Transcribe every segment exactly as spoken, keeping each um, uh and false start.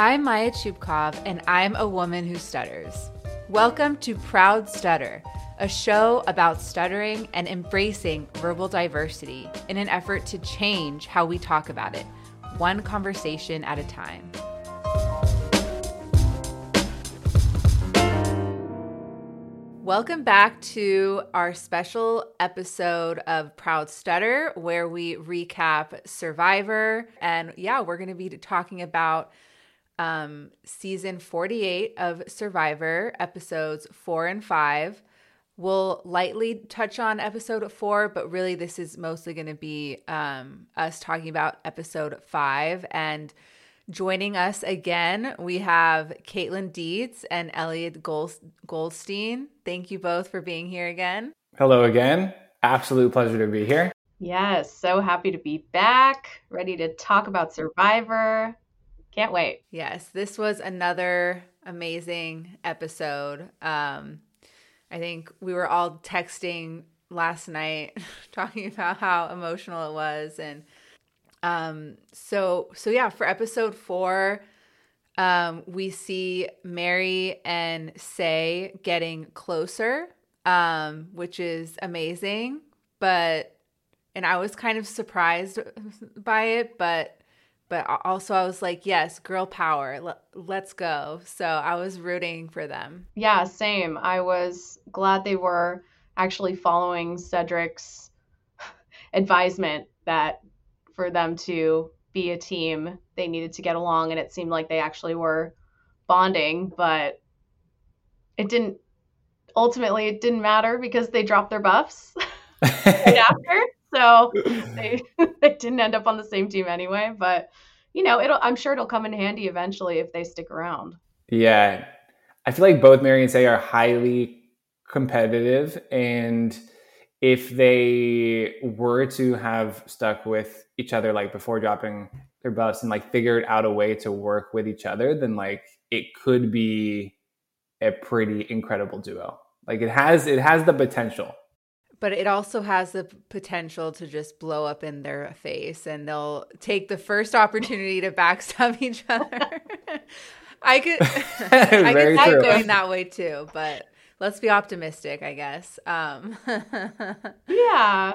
I'm Maya Chupkov, and I'm a woman who stutters. Welcome to Proud Stutter, a show about stuttering and embracing verbal diversity in an effort to change how we talk about it, one conversation at a time. Welcome back to our special episode of Proud Stutter, where we recap Survivor. And yeah, we're going to be talking about um, season forty-eight of Survivor, episodes four and five. We'll lightly touch on episode four, but really this is mostly going to be um, us talking about episode five. And joining us again, we have Caitlin Dietz and Elliot Gold- Goldstein. Thank you both for being here again. Hello again. Absolute pleasure to be here. Yes, so happy to be back, ready to talk about Survivor. Can't wait. Yes, this was another amazing episode. Um, I think we were all texting last night talking about how emotional it was. And um, so, so yeah, for episode four, um, we see Mary and Say getting closer, um, which is amazing. But, and I was kind of surprised by it, but But also I was like, yes, girl power, L- let's go. So I was rooting for them. Yeah, same. I was glad they were actually following Cedric's advisement that for them to be a team, they needed to get along. And it seemed like they actually were bonding, but it didn't, ultimately it didn't matter because they dropped their buffs right after. So they, they didn't end up on the same team anyway, but you know, it'll, I'm sure it'll come in handy eventually if they stick around. Yeah. I feel like both Mary and Say are highly competitive. And if they were to have stuck with each other, like before dropping their buffs and like figured out a way to work with each other, then like it could be a pretty incredible duo. Like it has, it has the potential. But it also has the potential to just blow up in their face, and they'll take the first opportunity to backstab each other. I could, I could see it going that way too, but let's be optimistic, I guess. Um, yeah.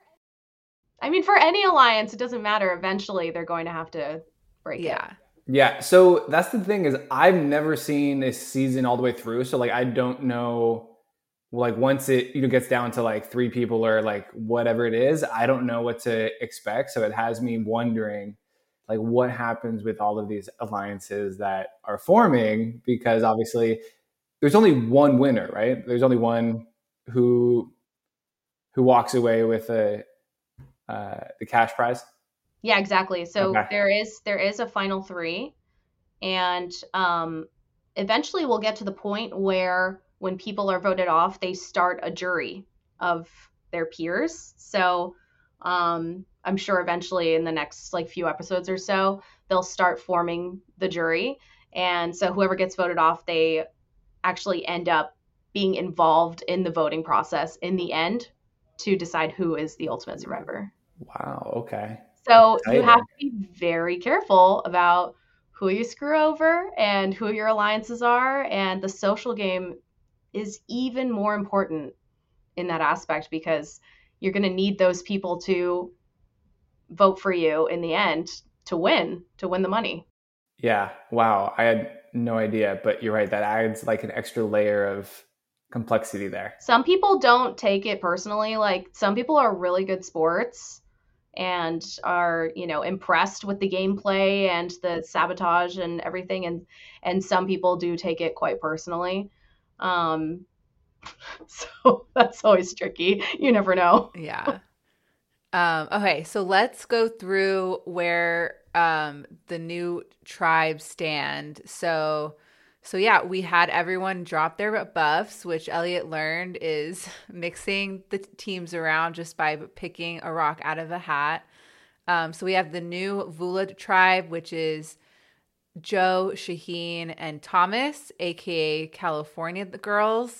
I mean, for any alliance, it doesn't matter. Eventually, they're going to have to break yeah. it. Yeah. So that's the thing is I've never seen this season all the way through. So like, I don't know. Like once it you know gets down to like three people or like whatever it is, I don't know what to expect. So it has me wondering like what happens with all of these alliances that are forming, because obviously there's only one winner, right? There's only one who who walks away with a uh, the cash prize. Yeah, exactly. So Okay. there is there is a final three, and um, eventually we'll get to the point where when people are voted off, they start a jury of their peers. So um, I'm sure eventually in the next like few episodes or so, they'll start forming the jury. And so whoever gets voted off, they actually end up being involved in the voting process in the end to decide who is the ultimate survivor. Wow. Okay. So Exciting. You have to be very careful about who you screw over and who your alliances are. And the social game is even more important in that aspect because you're going to need those people to vote for you in the end to win, to win the money. Yeah. Wow. I had no idea, but you're right. That adds like an extra layer of complexity there. Some people don't take it personally. Like some people are really good sports and are, you know, impressed with the gameplay and the sabotage and everything. And, and some people do take it quite personally. Um, so that's always tricky. You never know. Yeah. Um, okay. So let's go through where, um, the new tribes stand. So, so yeah, we had everyone drop their buffs, which Elliot learned is mixing the teams around just by picking a rock out of a hat. Um, so we have the new Vula tribe, which is Joe, Shaheen, and Thomas, aka California the girls.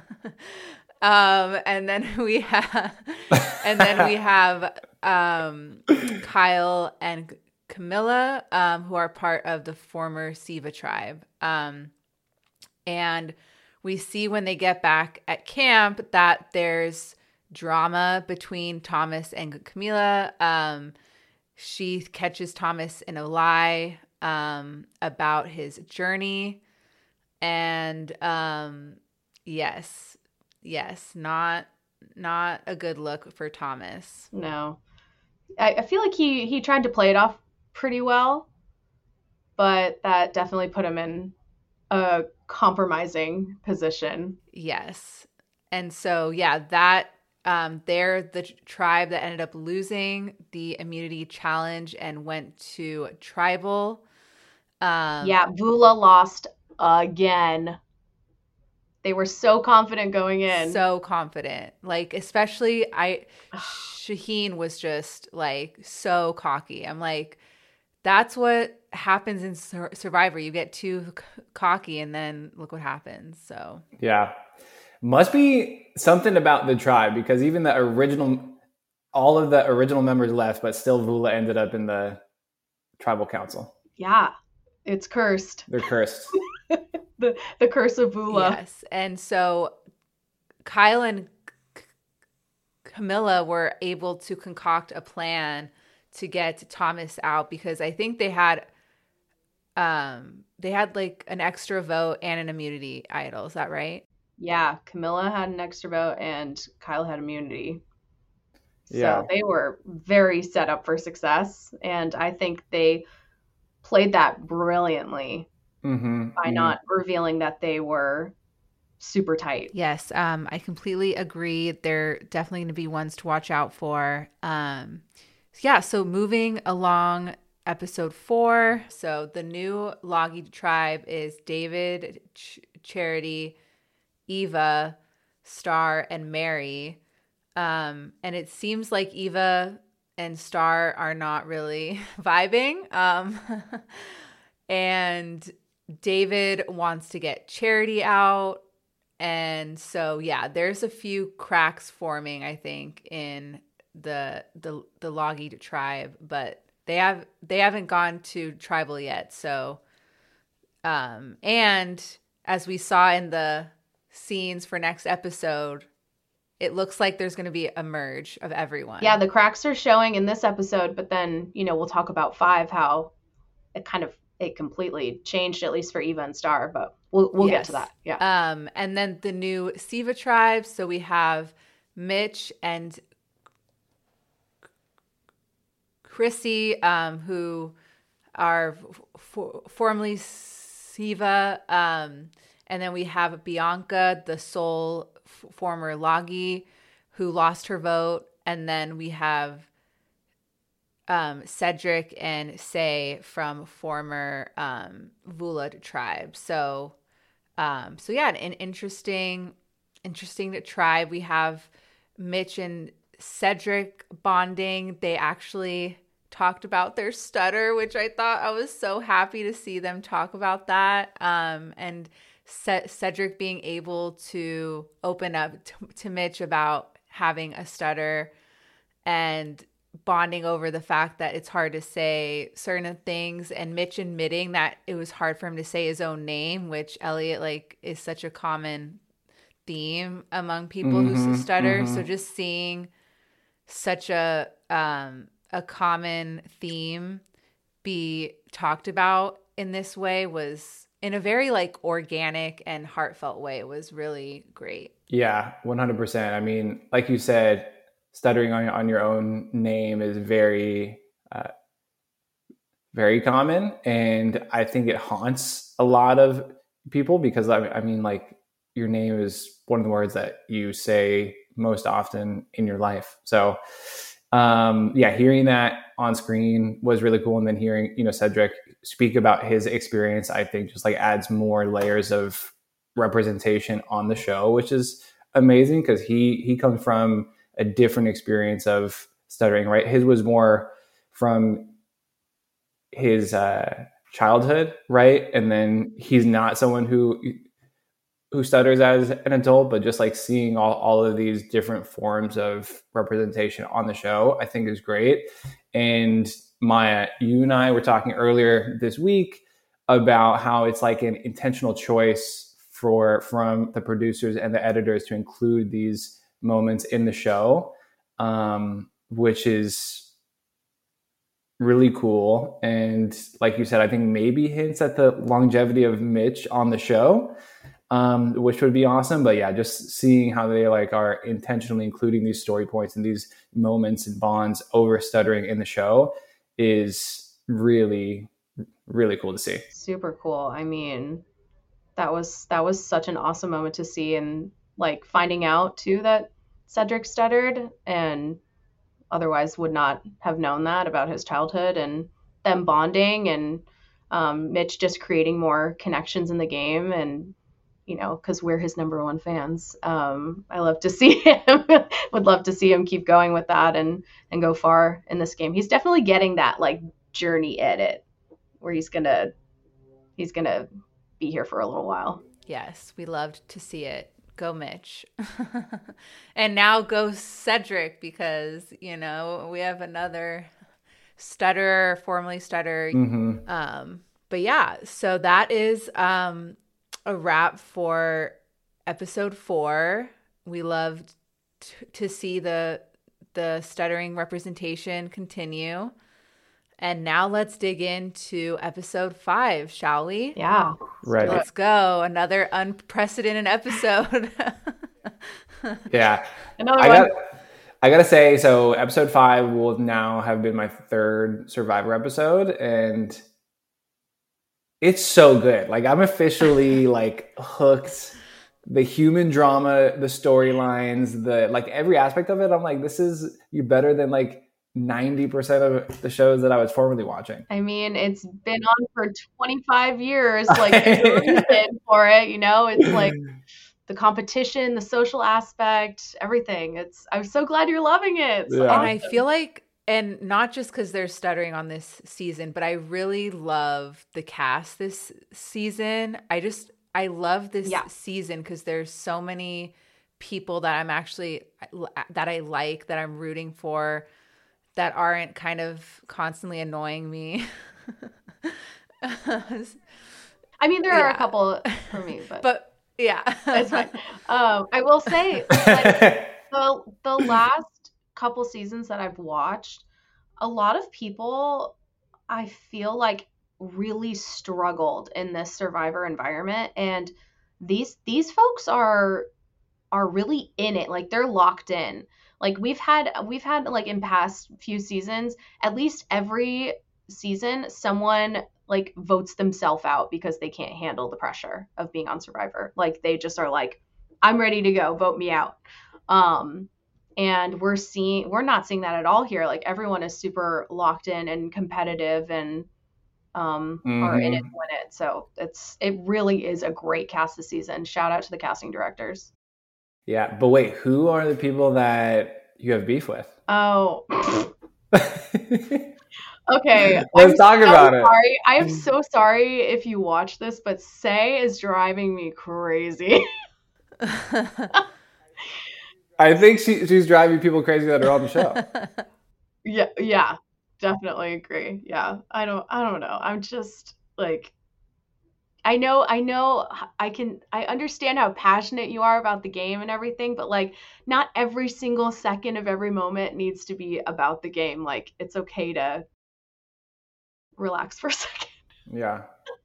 um, and then we have, and then we have um, Kyle and Camilla, um, who are part of the former Siva tribe. Um, and we see when they get back at camp that there's drama between Thomas and Camilla. Um, she catches Thomas in a lie um, about his journey. And um, yes, yes, not not a good look for Thomas. No. I, I feel like he, he tried to play it off pretty well, but that definitely put him in a compromising position. Yes. And so, yeah, that um, they're the tribe that ended up losing the immunity challenge and went to tribal. Um, yeah, Vula lost again. They were so confident going in. So confident. Like, especially I, Shaheen was just like so cocky. I'm like, that's what happens in Sur- Survivor. You get too c- cocky and then look what happens. So, yeah. Must be something about the tribe, because even the original, all of the original members left, but still Vula ended up in the tribal council. Yeah. It's cursed. They're cursed. the the curse of Vula. Yes. And so Kyle and C- Camilla were able to concoct a plan to get Thomas out, because I think they had um they had like an extra vote and an immunity idol. Is that right? Yeah, Camilla had an extra vote and Kyle had immunity. So Yeah. they were very set up for success, and I think they played that brilliantly Mm-hmm. Mm. by mm-hmm. not revealing that they were super tight. Yes, um, I completely agree. They're definitely going to be ones to watch out for. Um, yeah, so moving along, episode four. So the new Logie tribe is David, Ch- Charity, Eva, Star, and Mary. Um, and it seems like Eva and Star are not really vibing. Um, and David wants to get Charity out. And so, yeah, there's a few cracks forming, I think, in the the the Logie tribe, but they have they haven't gone to tribal yet. So, um, and as we saw in the scenes for next episode, it looks like there's going to be a merge of everyone. Yeah, the cracks are showing in this episode, but then, you know, we'll talk about five, how it kind of it completely changed, at least for Eva and Star, but we'll we'll Yes. get to that. Yeah. Um, and then the new Siva tribe. So we have Mitch and Chrissy, um, who are f- formerly Siva. Um, and then we have Bianca, the sole f- former Logie, who lost her vote. And then we have um, Cedric and Say from former um, Vula tribe. So, um, so yeah, an, an interesting, interesting tribe. We have Mitch and Cedric bonding. They actually talked about their stutter, which I thought I was so happy to see them talk about that. Um, and C- Cedric being able to open up t- to Mitch about having a stutter and bonding over the fact that it's hard to say certain things, and Mitch admitting that it was hard for him to say his own name, which Elliot like is such a common theme among people Mm-hmm, who stutter. mm-hmm. So just seeing such a um a common theme be talked about in this way was in a very like organic and heartfelt way. It was really great. Yeah, one hundred percent. I mean, like you said, stuttering on, on your own name is very, uh, very common. And I think it haunts a lot of people because, I I mean, like your name is one of the words that you say most often in your life. So, um, yeah, hearing that on screen was really cool. And then hearing, you know, Cedric speak about his experience, I think just like adds more layers of representation on the show, which is amazing because he, he comes from a different experience of stuttering, right? His was more from his uh, childhood, right? And then he's not someone who who stutters as an adult, but just like seeing all, all of these different forms of representation on the show, I think is great. And Maya, you and I were talking earlier this week about how it's like an intentional choice for from the producers and the editors to include these moments in the show, um, which is really cool. And like you said, I think maybe hints at the longevity of Mitch on the show, um, which would be awesome. But yeah, just seeing how they like are intentionally including these story points and these moments and bonds over stuttering in the show is really, really cool to see. Super cool. I mean, that was that was such an awesome moment to see, and like finding out too that Cedric stuttered and otherwise would not have known that about his childhood, and them bonding, and um, Mitch just creating more connections in the game, and you know, because we're his number one fans. Um, I love to see him. Would love to see him keep going with that and and go far in this game. He's definitely getting that like journey edit where he's gonna he's gonna be here for a little while. Yes, we loved to see it. Go Mitch. And now go Cedric, because, you know, we have another stutterer, formerly stutterer. Mm-hmm. Um, but yeah, so that is um, a wrap for episode four. We loved t- to see the the stuttering representation continue. And now let's dig into episode five, shall we? Yeah. Right. Let's go. Another unprecedented episode. Yeah. Another I one. got, I got to say, so episode five will now have been my third Survivor episode, and it's so good. Like, I'm officially like hooked. The human drama, the storylines, the like every aspect of it. I'm like, this is you better than like ninety percent of the shows that I was formerly watching. I mean, it's been on for twenty-five years. Like, there's a reason for it, you know? It's like the competition, the social aspect, everything. It's. I'm so glad you're loving it. It's Yeah. awesome. And I feel like, and not just because they're stuttering on this season, but I really love the cast this season. I just, I love this Yeah. season because there's so many people that I'm actually, that I like, that I'm rooting for, that aren't kind of constantly annoying me. I mean, there are Yeah. a couple for me, but, But yeah. it's fine. Um, I will say, like, the the last couple seasons that I've watched, a lot of people, I feel like, really struggled in this Survivor environment, and these these folks are are really in it. Like, they're locked in. Like, we've had we've had like in past few seasons, at least every season, someone like votes themselves out because they can't handle the pressure of being on Survivor. Like, they just are like, I'm ready to go, vote me out. Um, and we're seeing we're not seeing that at all here. Like, everyone is super locked in and competitive, and um, are in it to win it. So it's it really is a great cast this season. Shout out to the casting directors. Yeah, but wait, who are the people that you have beef with? Oh, okay. Let's I'm talk so about it. sorry. I am so sorry if you watch this, but Say is driving me crazy. I think she, she's driving people crazy that are on the show. yeah, yeah, definitely agree. Yeah, I don't, I don't know. I'm just like, I know, I know, I can, I understand how passionate you are about the game and everything, but like, not every single second of every moment needs to be about the game. Like, it's okay to relax for a second. Yeah.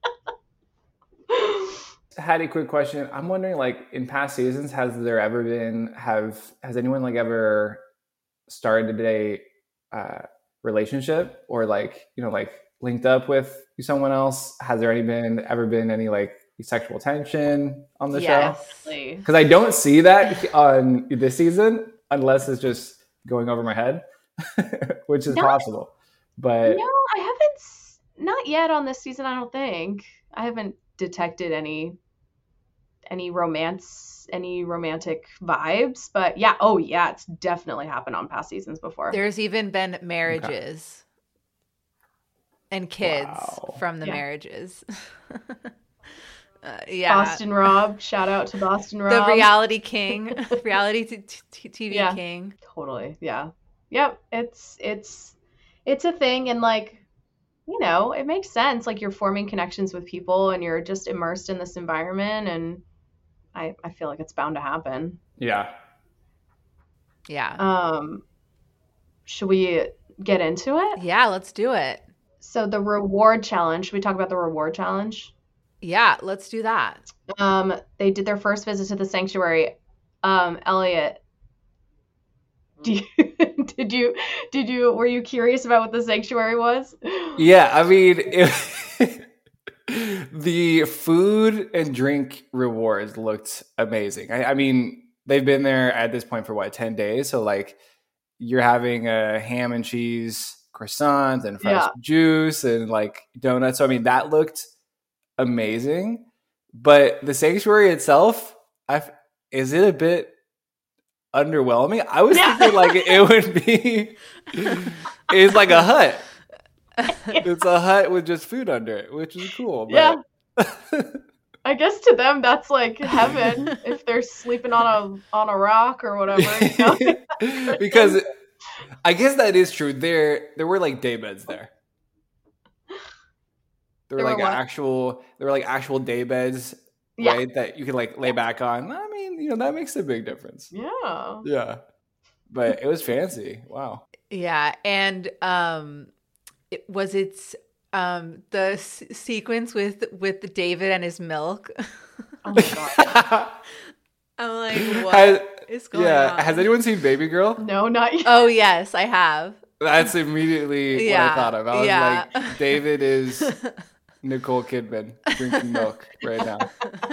Had a quick question. I'm wondering, like, in past seasons, has there ever been have has anyone like ever started a uh, relationship or like you know like linked up with someone else? Has there any been ever been any like sexual tension on the Yes. show? Because I don't see that on this season unless it's just going over my head, which is No. possible. But No, I haven't, s- not yet on this season, I don't think. I haven't detected any any romance, any romantic vibes, but yeah, oh yeah, it's definitely happened on past seasons before. There's even been marriages and kids Wow. from the Yeah. marriages. Uh, yeah. Boston Rob. Shout out to Boston Rob. The reality king. reality t- t- T V Yeah. king. Totally. Yeah. Yep. It's it's it's a thing, and like, you know, it makes sense. Like, you're forming connections with people and you're just immersed in this environment, and I I feel like it's bound to happen. Yeah. Yeah. Um should we get into it? Yeah, let's do it. So the reward challenge, should we talk about the reward challenge? Yeah, let's do that. Um, they did their first visit to the sanctuary. Um, Elliot, do you, did you did you were you curious about what the sanctuary was? Yeah, I mean, it, the food and drink rewards looked amazing. I, I mean, they've been there at this point for what, ten days? So like, you're having a ham and cheese croissant and fresh Yeah. juice and like donuts. So I mean, that looked amazing. But the sanctuary itself, I is it a bit underwhelming? I was Yeah. thinking like it would be. It's like a hut. It's a hut with just food under it, which is cool. But... Yeah. I guess to them that's like heaven if they're sleeping on a on a rock or whatever. You know? Because I guess that is true. There there were like day beds there. There were There like were what? actual there were like actual day beds, Yeah. right? That you could like lay back on. I mean, you know, that makes a big difference. Yeah. Yeah. But it was fancy. Wow. Yeah, and um, it, was it um the s- sequence with with David and his milk? Oh my god. I'm like, what Has- is going yeah. on? Has anyone seen Baby Girl? No, not yet. Oh yes, I have. That's immediately Yeah, what I thought of. I was yeah. like, David is Nicole Kidman drinking milk right now.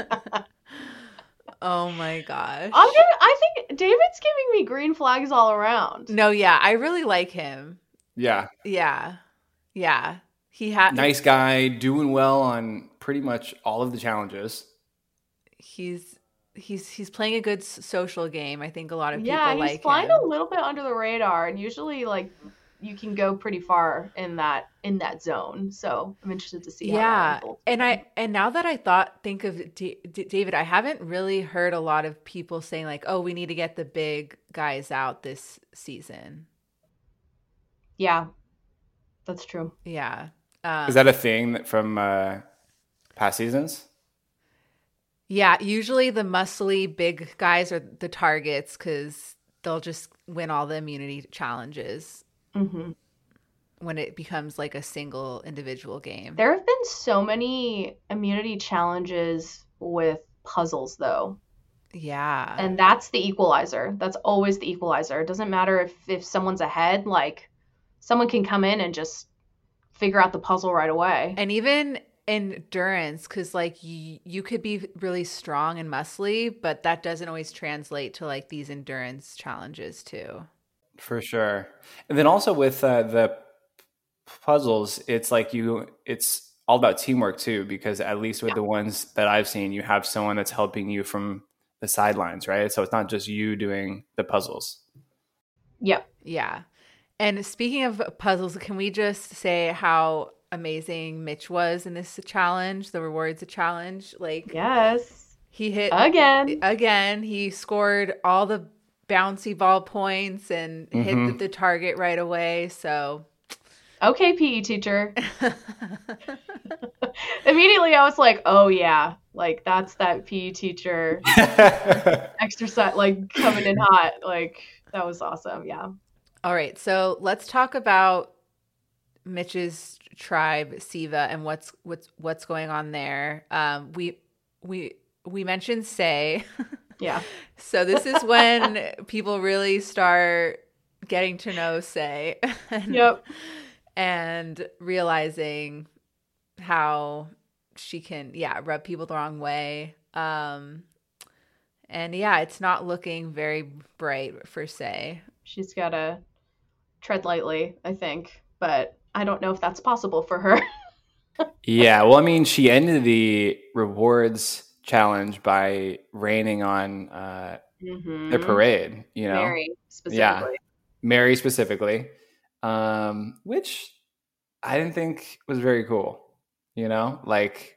Oh my gosh. I'm gonna, I think David's giving me green flags all around. No, yeah, I really like him. Yeah. Yeah, yeah. He had Nice guy, doing well on pretty much all of the challenges. He's he's he's playing a good s- social game. I think a lot of people Yeah, he's like flying him. a little bit under the radar, and usually like you can go pretty far in that in that zone. So I'm interested to see how that Yeah, unfolds. and I and now that I thought think of D- D- David, I haven't really heard a lot of people saying like, "Oh, we need to get the big guys out this season." Yeah, that's true. Yeah, um, Is that a thing that from uh, past seasons? yeah. Usually, the muscly big guys are the targets because they'll just win all the immunity challenges hmm when it becomes like a single individual game. There have been so many immunity challenges with puzzles, though. Yeah, And that's the equalizer. That's always the equalizer. It doesn't matter if if someone's ahead, like someone can come in and just figure out the puzzle right away. and even endurance, because like y- you could be really strong and muscly, but that doesn't always translate to like these endurance challenges too. For sure. And then also with uh, the puzzles, it's like you, it's all about teamwork too, because at least with the ones that I've seen, you have someone that's helping you from the sidelines, right? So it's not just you doing the puzzles. Yep. Yeah. And speaking of puzzles, can we just say how amazing Mitch was in this challenge, the rewards challenge? Like Yes. he hit Again. again, he scored all the bouncy ball points and hit the, Mhm. the target right away. So Okay, P E teacher. Immediately I was like, oh yeah, like that's that P E teacher exercise, like coming in hot. Like that was awesome. Yeah. all right, so let's talk about Mitch's tribe, Siva, and what's what's what's going on there. Um, we we we mentioned Say, Yeah. so this is when people really start getting to know Say, and, Yep. and realizing how she can, yeah, rub people the wrong way. Um, and yeah, it's not looking very bright for Say. She's got to tread lightly, I think, but I don't know if that's possible for her. Yeah. Well, I mean, she ended the rewards challenge by raining on uh, Mm-hmm. the parade, you know? Mary specifically. Mary specifically, um, which I didn't think was very cool. You know, like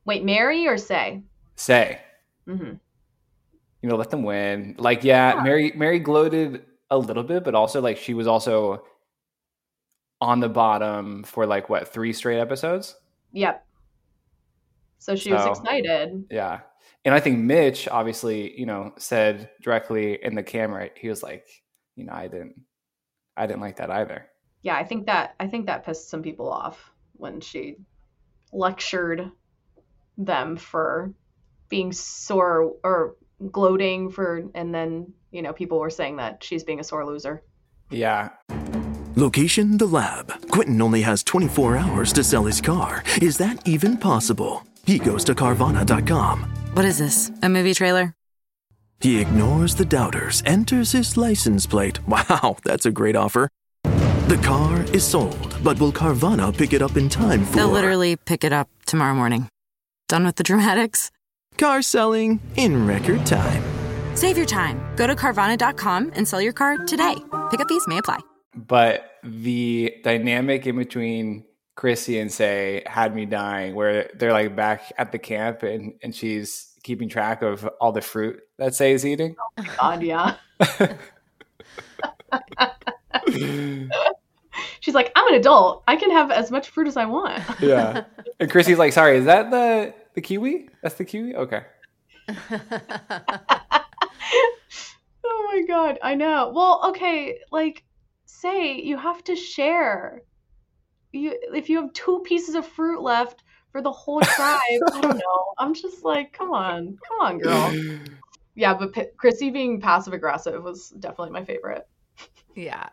Wait, marry or say? Say. Mm-hmm. You know, let them win. Like, yeah, yeah, Mary Mary gloated a little bit, but also like she was also on the bottom for like what, three straight episodes? Yep. So she so, was excited. Yeah. And I think Mitch obviously, you know, said directly in the camera, he was like, you know, I didn't I didn't like that either. Yeah, I think that I think that pissed some people off when she lectured them for being sore or gloating for, and then, you know, people were saying that she's being a sore loser. Yeah. Location, the lab. Quentin only has twenty-four hours to sell his car. Is that even possible? He goes to Carvana dot com. What is this, a movie trailer? He ignores the doubters, enters his license plate. Wow, that's a great offer. The car is sold, but will Carvana pick it up in time for... They'll literally pick it up tomorrow morning. Done with the dramatics? Car selling in record time. Save your time. Go to Carvana dot com and sell your car today. Pickup fees may apply. But the dynamic in between Chrissy and Say had me dying, where they're like back at the camp and, and she's keeping track of all the fruit that Say is eating. Oh my God, yeah. She's like, I'm an adult. I can have as much fruit as I want. Yeah. And Chrissy's like, sorry, is that the, the kiwi? That's the kiwi? Okay. Oh my God, I know. Well, okay, like, Say, you have to share. You if you have two pieces of fruit left for the whole tribe, I don't know. I'm just like, come on, come on, girl. Yeah, but P- Chrissy being passive aggressive was definitely my favorite. Yeah.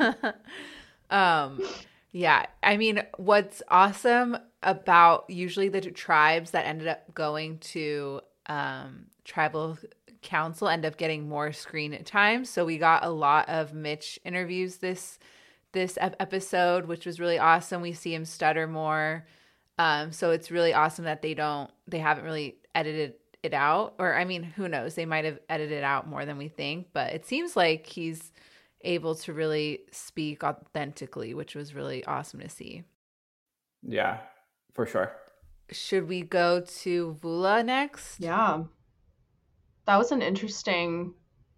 um, yeah. I mean, what's awesome about usually the tribes that ended up going to um, tribal council end up getting more screen time. So we got a lot of Mitch interviews this this episode, which was really awesome. We see him stutter more. Um, so it's really awesome that they don't, they haven't really edited it out. Or, I mean, who knows? They might have edited out more than we think, but it seems like he's able to really speak authentically, which was really awesome to see. Yeah, for sure. Should we go to Vula next? Yeah. That was an interesting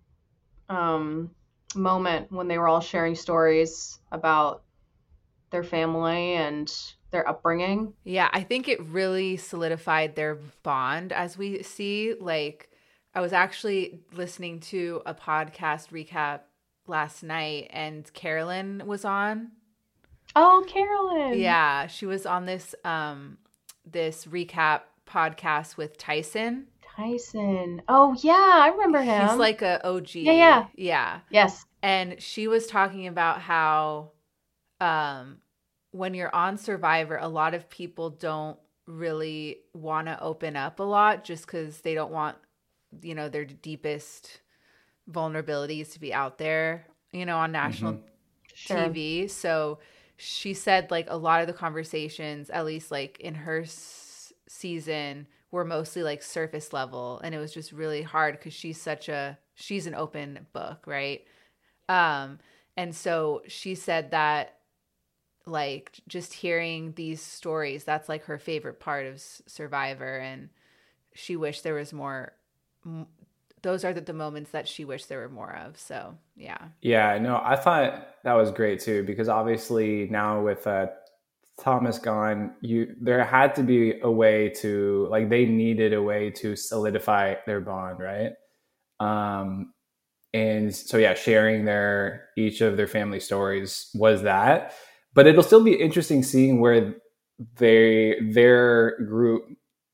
um, moment when they were all sharing stories about their family and their upbringing. Yeah, I think it really solidified their bond, as we see. Like, I was actually listening to a podcast recap last night, and Carolyn was on. Oh, Carolyn. Yeah, she was on this um this recap podcast with Tyson. Tyson. Oh, yeah, I remember him. He's like a O G. Yeah, yeah. Yeah. Yes. And she was talking about how um, when you're on Survivor, a lot of people don't really want to open up a lot just because they don't want, you know, their deepest vulnerabilities to be out there, you know, on national mm-hmm. T V. Sure. So she said, like, a lot of the conversations, at least like in her s- season, were mostly like surface level, and it was just really hard because she's such a she's an open book, right? Um, and so she said that, like, just hearing these stories, that's like her favorite part of Survivor, and she wished there was more. M- those are the, the moments that she wished there were more of. So yeah, yeah, no, I thought that was great too, because obviously now with uh, Thomas gone, you there had to be a way to, like, they needed a way to solidify their bond, right? Um, and so yeah, sharing their each of their family stories was that, but it'll still be interesting seeing where they their group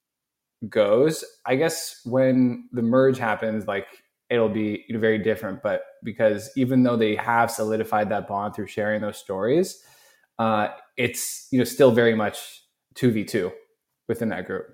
goes. I guess when the merge happens, like, it'll be, you know, very different. But because even though they have solidified that bond through sharing those stories, uh, it's, you know, still very much two v two within that group.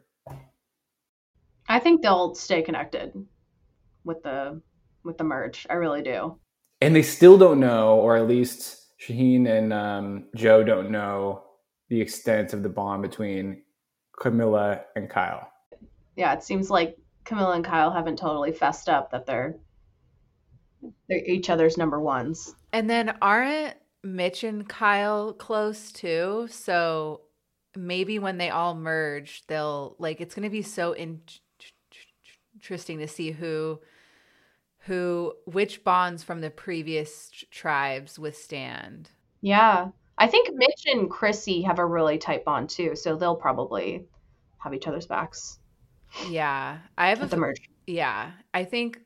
I think they'll stay connected with the with the merge. I really do. And they still don't know, or at least Shaheen and um, Joe don't know the extent of the bond between Camilla and Kyle. Yeah, it seems like Camilla and Kyle haven't totally fessed up that they're they're each other's number ones. And then aren't Mitch and Kyle close too? So maybe when they all merge, they'll like, it's going to be so in- interesting to see who, who, which bonds from the previous tribes withstand. Yeah. I think Mitch and Chrissy have a really tight bond too, so they'll probably have each other's backs. Yeah. I have at a, the merge. Yeah. I think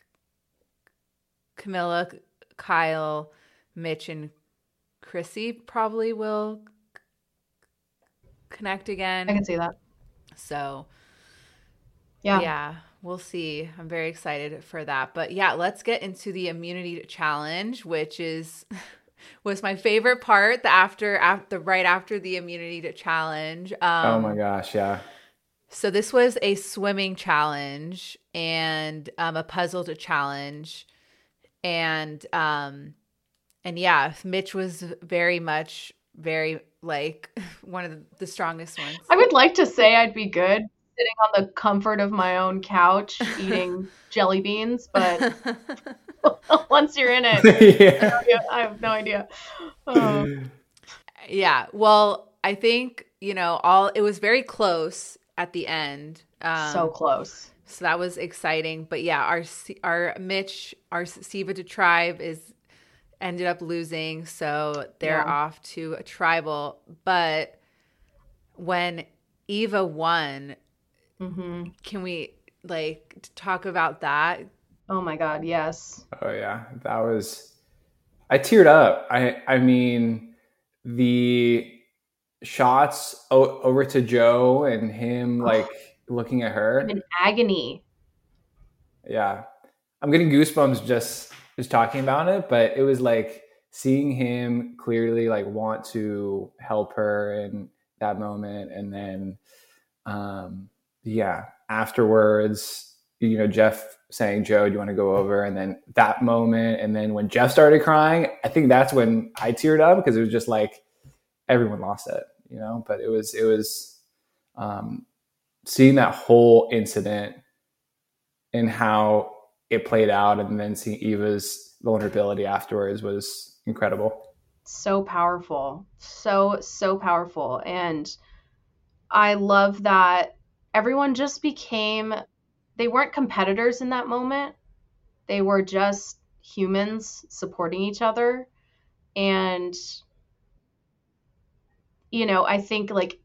Camilla, Kyle, Mitch, and Chrissy probably will connect again. I can see that. So, yeah. Yeah, we'll see. I'm very excited for that. But yeah, let's get into the immunity challenge, which is was my favorite part. The after after right after the immunity challenge. Um, oh my gosh, yeah. So this was a swimming challenge and um, a puzzle to challenge, and um, and yeah, Mitch was very much very like one of the, the strongest ones. I would like to say I'd be good sitting on the comfort of my own couch eating jelly beans, but once you're in it, yeah. I have no idea. Oh. Yeah, well, I think you know all. It was very close at the end. Um, so close. So that was exciting. But yeah, our our Mitch, our Siva to tribe is ended up losing, so they're Yeah. off to a tribal. But when Eva won, mm-hmm. can we like talk about that? Oh my God, yes. Oh yeah, that was. I teared up. I I mean, the shots o- over to Joe and him like looking at her I'm in agony. Yeah, I'm getting goosebumps just just talking about it. But it was like seeing him clearly like want to help her in that moment, and then um, yeah, afterwards, you know, Jeff saying, "Joe, do you want to go over?" And then that moment, and then when Jeff started crying, I think that's when I teared up because it was just like everyone lost it, you know. But it was it was um, seeing that whole incident and how it played out, and then seeing Eva's vulnerability afterwards was incredible. So powerful, so so powerful, and I love that everyone just became. They weren't competitors in that moment. They were just humans supporting each other. And, you know, I think like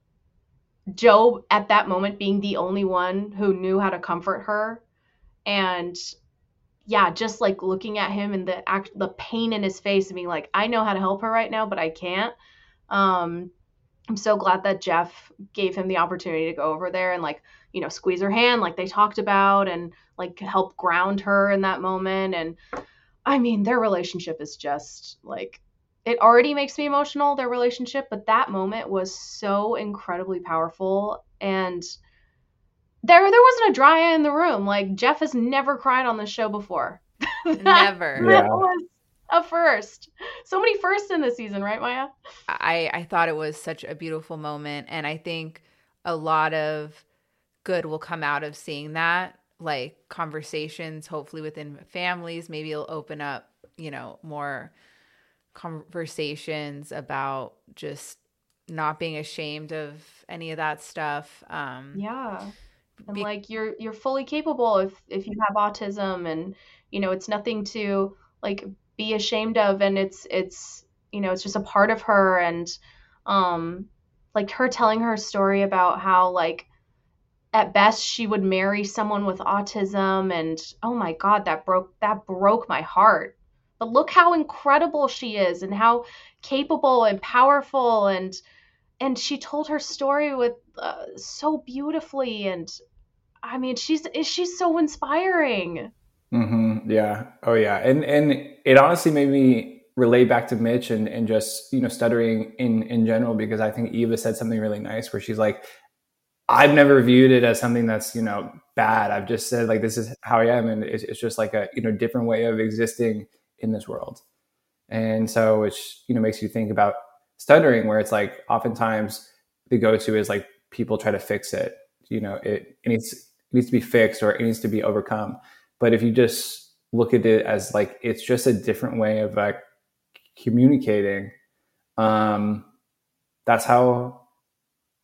Joe at that moment being the only one who knew how to comfort her. And yeah, just like looking at him and the act, the pain in his face and being like, I know how to help her right now, but I can't. Um, I'm so glad that Jeff gave him the opportunity to go over there and like, you know, squeeze her hand like they talked about and like help ground her in that moment. And I mean, their relationship is just like, it already makes me emotional, their relationship, but that moment was so incredibly powerful. And there, there wasn't a dry eye in the room. Like Jeff has never cried on this show before. that, Never. That Yeah. was a first. So many firsts in this season, right, Maya? I, I thought it was such a beautiful moment. And I think a lot of good will come out of seeing that, like conversations, hopefully within families. Maybe it'll open up, you know, more conversations about just not being ashamed of any of that stuff. Um, Yeah. And Be- like you're you're fully capable if if you have autism, and you know it's nothing to like be ashamed of, and it's it's you know it's just a part of her. And um like her telling her story about how like at best she would marry someone with autism, and oh my God, that broke that broke my heart. But look how incredible she is and how capable and powerful, and and she told her story with uh, so beautifully. And I mean, she's she's so inspiring. Mm-hmm. Yeah. Oh yeah. And and it honestly made me relate back to Mitch and, and just, you know, stuttering in, in general, because I think Eva said something really nice where she's like, I've never viewed it as something that's, you know, bad. I've just said like, this is how I am. And it's, it's just like a, you know, different way of existing in this world. And so, which, you know, makes you think about stuttering, where it's like, oftentimes the go-to is like people try to fix it. You know, it, it needs, it needs to be fixed, or it needs to be overcome. But if you just look at it as like, it's just a different way of like communicating. Um, that's how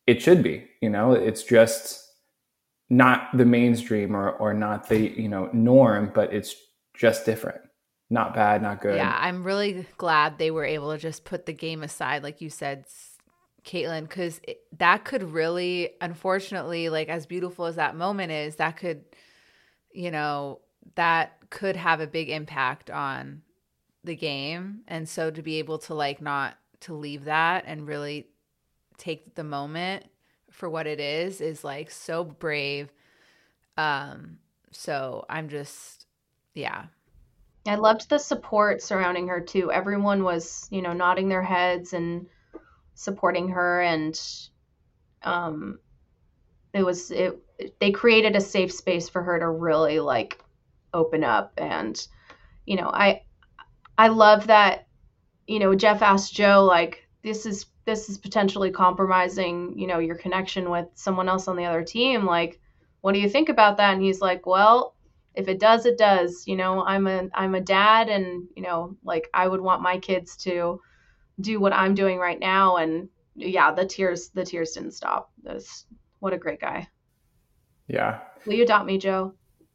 it should be. You know, it's just not the mainstream or or not the, you know, norm, but it's just different. Not bad, not good. Yeah, I'm really glad they were able to just put the game aside, like you said, Caitlin, because that could really, unfortunately, like as beautiful as that moment is, that could, you know, that could have a big impact on the game. And so to be able to like not to leave that and really take the moment for what it is is like so brave. Um, so I'm just, yeah. I loved the support surrounding her too. Everyone was, you know, nodding their heads and supporting her, and um, it was it. They created a safe space for her to really like open up, and you know, I I love that. You know, Jeff asked Joe like, "This is this is potentially compromising, you know, your connection with someone else on the other team. Like, what do you think about that?" And he's like, "Well, if it does, it does. You know, I'm a I'm a dad, and you know, like I would want my kids to do what I'm doing right now." And yeah, the tears the tears didn't stop. That's what a great guy. Yeah. Will you adopt me, Joe?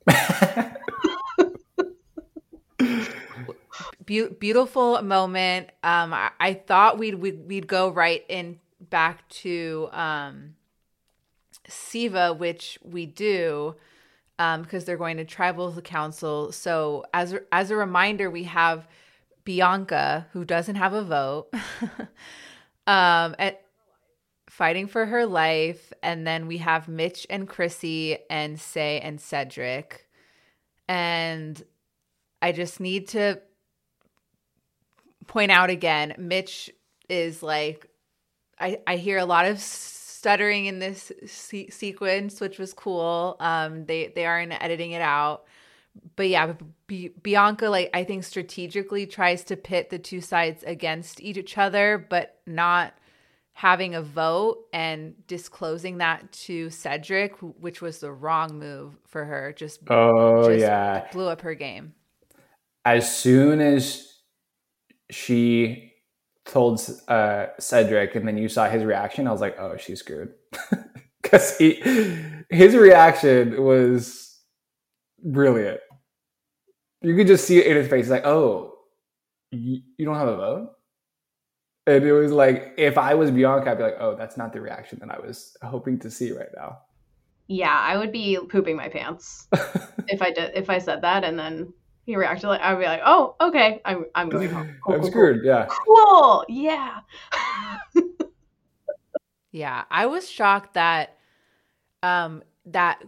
Be- beautiful moment. Um, I-, I thought we'd, we'd we'd go right in back to um, Siva, which we do. Um, because they're going to tribal council. So as a, as a reminder, we have Bianca, who doesn't have a vote, um, at fighting for her life, and then we have Mitch and Chrissy and Say and Cedric, and I just need to point out again, Mitch is like, I I hear a lot of stuttering in this se- sequence, which was cool. Um, they they aren't editing it out, but yeah, B- Bianca, like I think strategically tries to pit the two sides against each other, but not having a vote and disclosing that to Cedric, which was the wrong move for her. Just oh just yeah, blew up her game. As soon as she told uh, Cedric, and then you saw his reaction, I was like, oh, she's screwed. Because he, his reaction was brilliant. You could just see it in his face. He's like, oh, you, you don't have a vote? And it was like, if I was Bianca, I'd be like, oh, that's not the reaction that I was hoping to see right now. Yeah, I would be pooping my pants if I did if I said that, and then he reacted like, I'd be like, oh, okay, I'm I'm going home. Cool, I'm cool, screwed. cool. Yeah. Cool. Yeah. Yeah, I was shocked that um that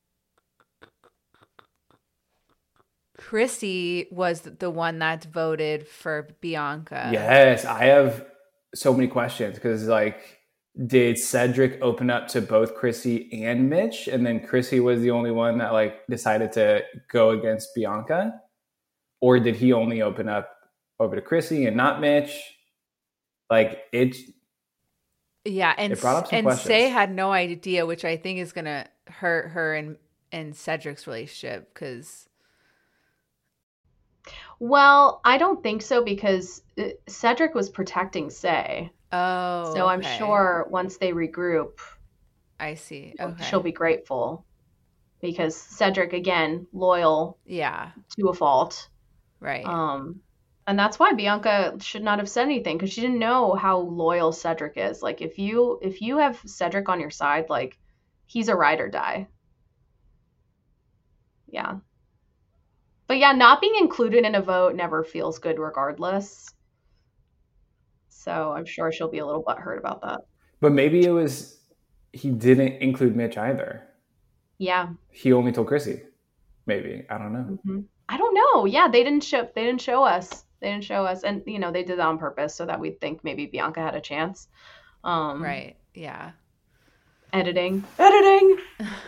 Chrissy was the one that voted for Bianca. Yes, I have so many questions because, like, did Cedric open up to both Chrissy and Mitch, and then Chrissy was the only one that like decided to go against Bianca, or did he only open up over to Chrissy and not Mitch? Like it. Yeah, and it brought up some and questions. Say had no idea, which I think is gonna hurt her and and Cedric's relationship because. Well, I don't think so because Cedric was protecting Say. Oh, so I'm okay. sure once they regroup, I see. Okay. she'll be grateful because Cedric, again, loyal, yeah, to a fault, right? Um, and that's why Bianca should not have said anything because she didn't know how loyal Cedric is. Like if you if you have Cedric on your side, like he's a ride or die. Yeah. But yeah, not being included in a vote never feels good regardless. So I'm sure she'll be a little butthurt about that. But maybe it was he didn't include Mitch either. Yeah. He only told Chrissy. Maybe. I don't know. Mm-hmm. I don't know. Yeah, they didn't show they didn't show us. They didn't show us. And you know, they did that on purpose so that we'd think maybe Bianca had a chance. Um Right. Yeah. Editing. Editing.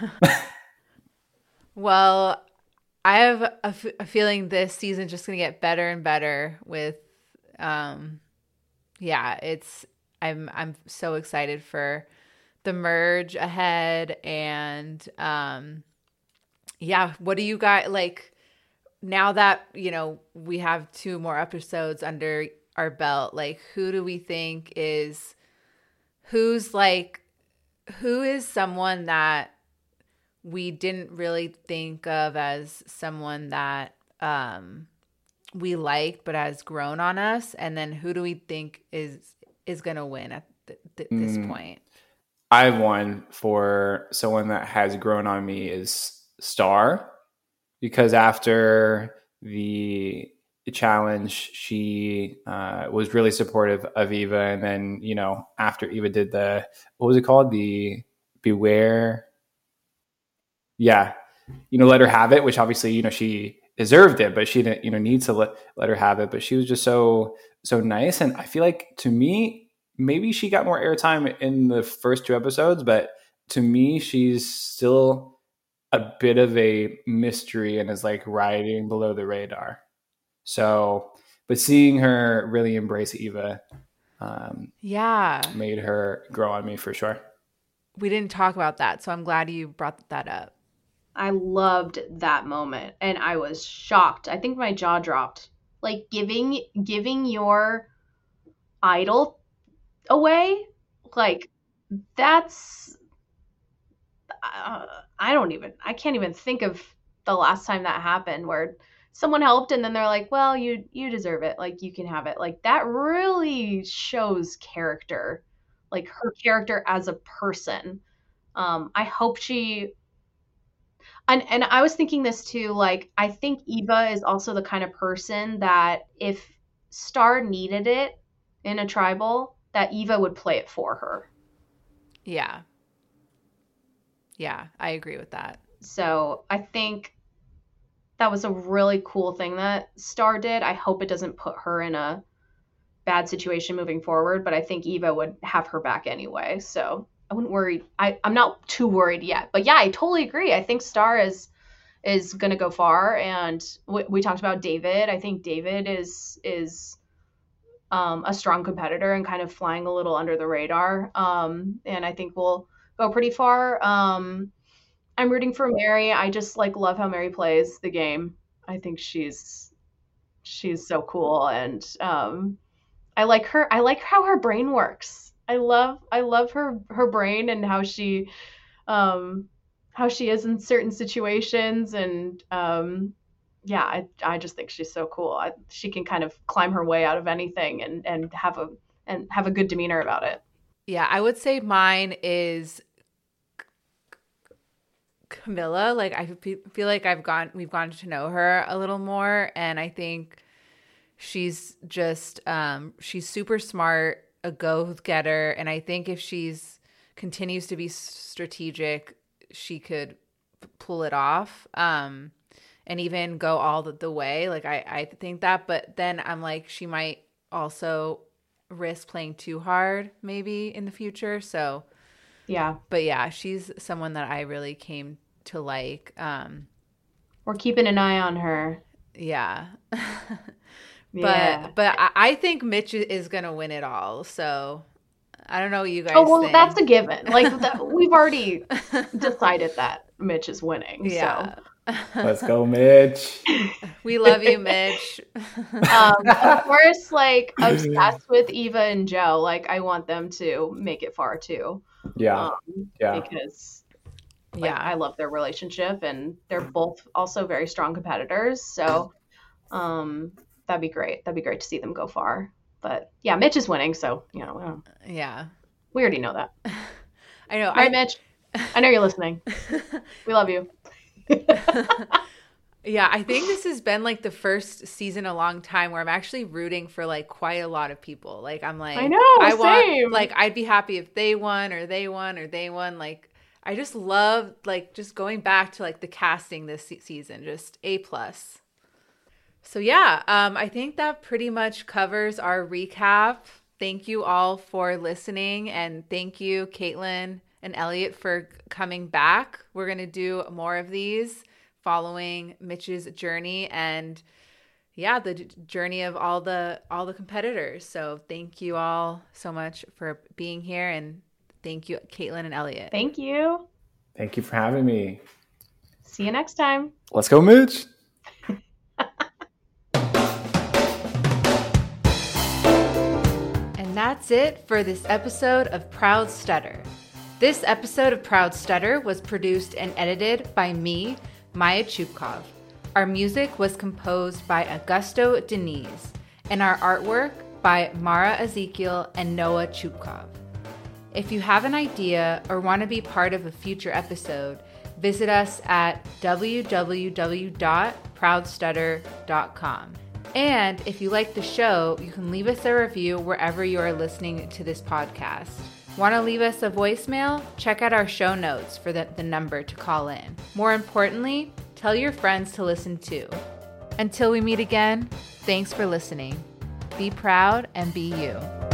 Well, I have a, f- a feeling this season's just going to get better and better with, um, yeah, it's, I'm, I'm so excited for the merge ahead. And, um, yeah, what do you guys like now that, you know, we have two more episodes under our belt, like who do we think is, who's like who is someone that we didn't really think of as someone that um, we liked but has grown on us? And then who do we think is is going to win at th- th- this mm. point? I have one for someone that has grown on me is Star, because after the challenge, she uh, was really supportive of Eva. And then, you know, after Eva did the, what was it called? The Beware. Yeah. You know, let her have it, which obviously, you know, she deserved it, but she didn't, you know, need to let, let her have it. But she was just so, so nice. And I feel like, to me, maybe she got more airtime in the first two episodes, but to me, she's still a bit of a mystery and is like riding below the radar. So, but seeing her really embrace Eva, um, yeah, made her grow on me for sure. We didn't talk about that, so I'm glad you brought that up. I loved that moment, and I was shocked. I think my jaw dropped. Like giving giving your idol away, like that's uh, I don't even I can't even think of the last time that happened where someone helped and then they're like, well, you you deserve it, like you can have it. Like that really shows character, like her character as a person. um I hope she and and I was thinking this too, like I think Eva is also the kind of person that if Star needed it in a tribal, that Eva would play it for her. Yeah. Yeah, I agree with that. So I think that was a really cool thing that Star did. I hope it doesn't put her in a bad situation moving forward, but I think Eva would have her back anyway. So I wouldn't worry. I, I'm not too worried yet. But yeah, I totally agree. I think Star is is going to go far. And we, we talked about David. I think David is is um, a strong competitor and kind of flying a little under the radar. Um, and I think we'll go pretty far. Um, I'm rooting for Mary. I just like love how Mary plays the game. I think she's she's so cool, and um, I like her. I like how her brain works. I love I love her her brain and how she um, how she is in certain situations, and um, yeah, I I just think she's so cool. I, she can kind of climb her way out of anything and and have a and have a good demeanor about it. Yeah, I would say mine is Camilla. Like I feel like I've gone we've gotten to know her a little more, and I think she's just um she's super smart, a go-getter, and I think if she's continues to be strategic, she could p- pull it off um and even go all the, the way. Like I I think that, but then I'm like she might also risk playing too hard maybe in the future. So yeah, but yeah, she's someone that I really came to like. Um, We're keeping an eye on her. Yeah. but yeah. but I, I think Mitch is gonna win it all. So I don't know what you guys. Oh well, think. That's a given. Like that, we've already decided that Mitch is winning. Yeah. So. Let's go, Mitch. We love you, Mitch. um, of course, like obsessed with Eva and Joe. Like I want them to make it far too. Yeah. Um, yeah. Because like, yeah, I love their relationship, and they're both also very strong competitors. So um, that'd be great. That'd be great to see them go far. But yeah, Mitch is winning, so you know. Well, yeah. We already know that. I know. All right, I... Mitch. I know you're listening. We love you. Yeah, I think this has been like the first season in a long time where I'm actually rooting for like quite a lot of people. Like I'm like I know, I same. want like I'd be happy if they won or they won or they won. Like I just love like just going back to like the casting this se- season, just A plus. So yeah, um, I think that pretty much covers our recap. Thank you all for listening, and thank you, Caitlin and Elliot, for coming back. We're gonna do more of these, following Mitch's journey and yeah, the journey of all the all the competitors. So thank you all so much for being here, and thank you, Caitlin and Elliot. Thank you. Thank you for having me. See you next time. Let's go, Mitch. And that's it for this episode of Proud Stutter. This episode of Proud Stutter was produced and edited by me, Maya Chupkov. Our music was composed by Augusto Deniz, and our artwork by Mara Ezekiel and Noah Chupkov. If you have an idea or want to be part of a future episode, visit us at w w w dot proud stutter dot com. And if you like the show, you can leave us a review wherever you are listening to this podcast. Want to leave us a voicemail? Check out our show notes for the, the number to call in. More importantly, tell your friends to listen too. Until we meet again, thanks for listening. Be proud and be you.